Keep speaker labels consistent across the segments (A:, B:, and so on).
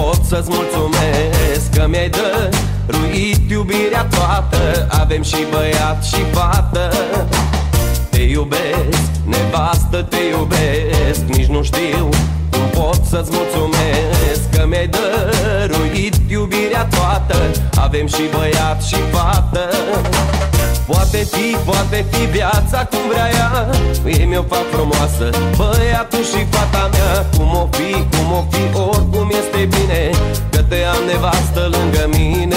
A: pot să-ți mulțumesc că mi-ai dăruit iubirea toată. Avem și băiat și fată. Te iubesc, nevastă, te iubesc. Nici nu știu cum pot să-ți mulțumesc că mi-ai dăruit iubirea toată. Avem și băiat și fată. Poate fi viața cum vrea ea. Ei mi-o fac frumoasă, băiatul și fata mea. Cum o fi, oricum este bine că te am nevastă lângă mine.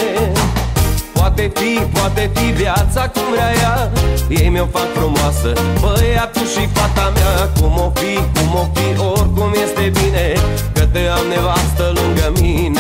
A: Poate fi viața cum vrea ea. Ei mi-o fac frumoasă, băiatul și fata mea. Cum o fi, oricum este bine că te am nevastă lângă mine.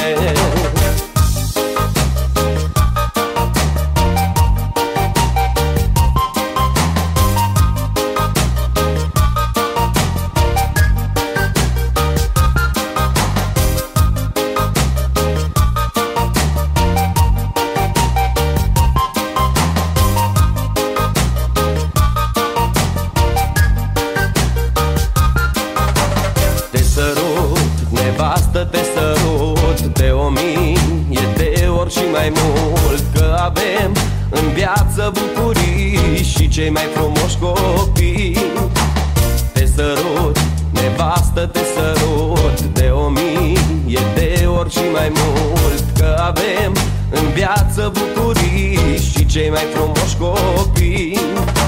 A: Nevastă, te sărut de 1000 de ori și mai mult. Că avem în viață bucurii și cei mai frumoși copii. Te sărut, nevastă, te sărut de 1000 de ori și mai mult. Că avem în viață bucurii și cei mai frumoși copii.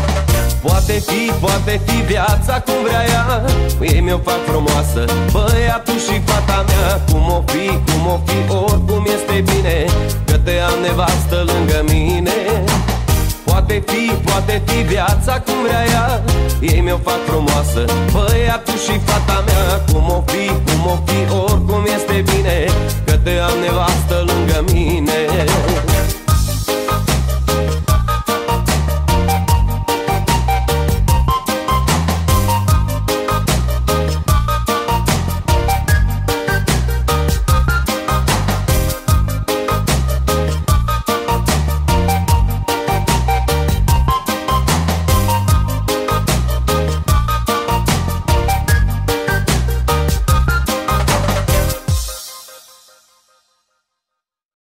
A: Poate fi viața cum vrea ea. Ei mi-o fac frumoasă, băiatul și fata mea. Cum o fi, oricum este bine că te am nevastă lângă mine. Poate fi viața cum vrea ea. Ei mi-o fac frumoasă, băiatul și fata mea. Cum o fi, oricum este bine că te am nevastă